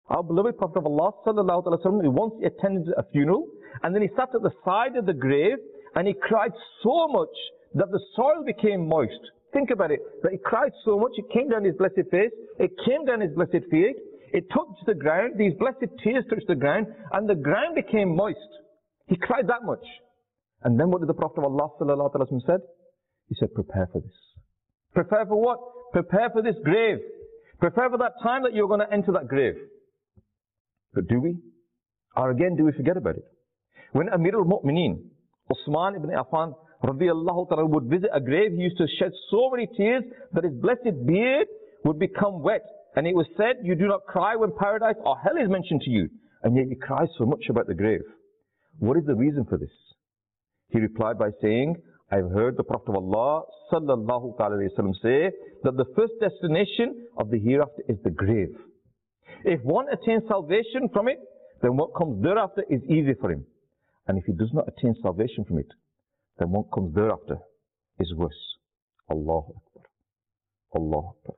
Our beloved Prophet of Allah sallallahu alaihi wasallam, he once attended a funeral, and then he sat at the side of the grave and he cried so much that the soil became moist. Think about it. That he cried so much, it came down his blessed face, it came down his blessed feet, it touched the ground, these blessed tears touched the ground, and the ground became moist. He cried that much. And then what did the Prophet of Allah sallallahu alaihi wasallam said? He said, prepare for this. Prepare for what? Prepare for this grave. Prepare for that time that you're going to enter that grave. But do we? Or again, do we forget about it? When Amir al-Mu'mineen, Uthman ibn Affan, radiyallahu ta'ala, would visit a grave, he used to shed so many tears that his blessed beard would become wet. And it was said, you do not cry when paradise or hell is mentioned to you. And yet you cry so much about the grave. What is the reason for this? He replied by saying, I've heard the Prophet of Allah sallallahu alayhi wa sallam say that the first destination of the hereafter is the grave. If one attains salvation from it, then what comes thereafter is easy for him. And if he does not attain salvation from it, then what comes thereafter is worse. Allahu Akbar. Allahu Akbar.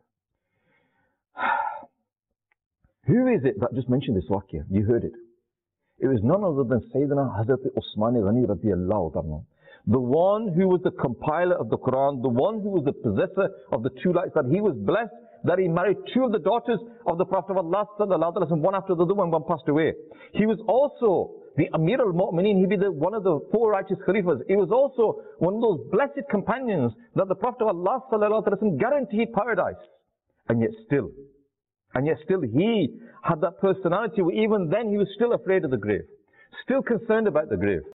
Who is it that just mentioned this waqiyah? You heard it. It was none other than Sayyidina Hazrat Usman Ghani radiyallahu ta'ala. The one who was the compiler of the Quran, the one who was the possessor of the two lights, that he was blessed that he married two of the daughters of the Prophet of Allah sallallahu alaihi wasallam, one after the other, one passed away. He was also the Amir al-Mu'mineen, he be one of the four righteous Khalifas. He was also one of those blessed companions that the Prophet of Allah sallallahu alaihi wasallam guaranteed paradise. And yet still he had that personality where even then he was still afraid of the grave, still concerned about the grave.